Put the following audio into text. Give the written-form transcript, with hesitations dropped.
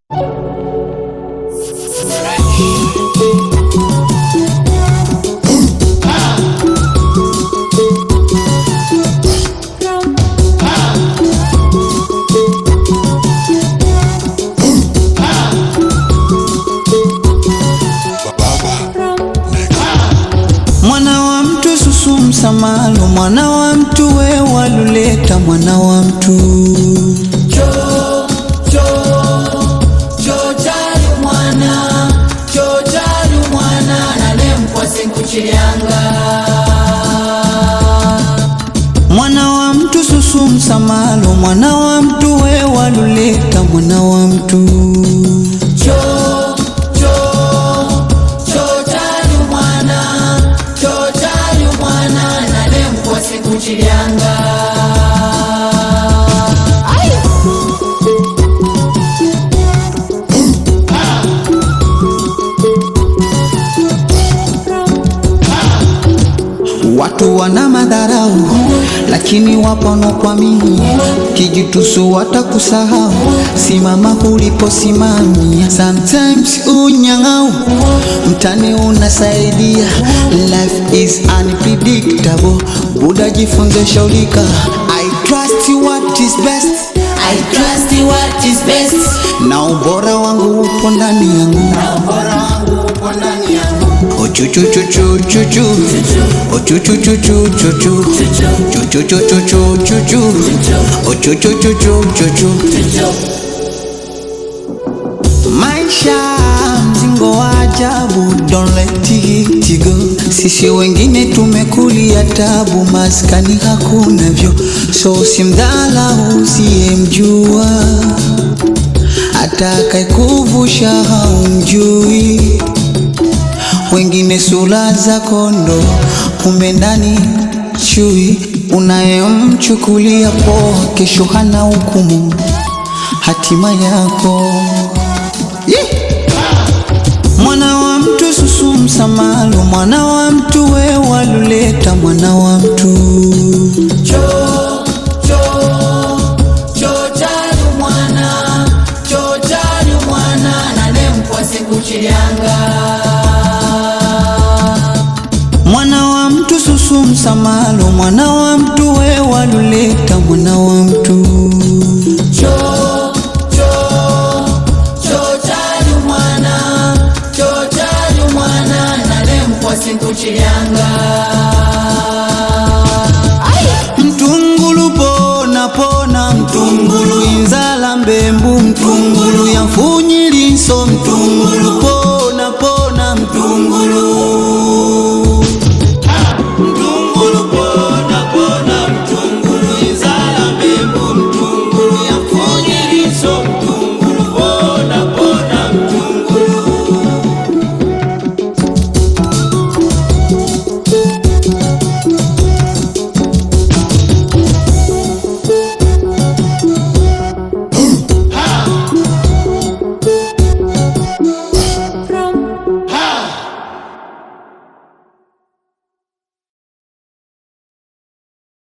Mwana wa mtu susu msamalo, mwana wa mtu we waluleta, mwana wa mtu jali mwana nalemkwa sinkuchilianga. mwana wa mtu susu msamalo, mwana wa mtu we waluleta, mwana wa mtu kuchilianga. Watu wana madharau, lakini wapo wanaokuamini. Kijitusu watakusahau, simama uliposimamia. Sometimes unyang'au, mtani unasaidia. Life is unpredictable, Buddha jifunze shaulika. I trust what is best, I trust what is best. na ubora wangu upo ndani yangu. Ochuchuchuchuchuchu, ochuchuchuchuchuchu, chuchuchuchuchuchu, ochuchuchuchuchuchu. Maisha mzingo wa ajabu, don't let it go. Sisi wengine tumekulia tabu, maskani hakuna vyo, so simdhalau usiyemjua, atakayekuvusha haumjui. Wengine sura za kondo, kumbe ndani chui. Unayemchukulia poa, kesho hana hukumu hatima yako. Mwana wa mtu susu msamalo, mwana wa mtu we waluleta, mwana wa mtu jali mwana nalemkwa sinkuchilianga. mwana wa mtu susu msamalo, mwana wa mtu we waluleta, mwana wa mtu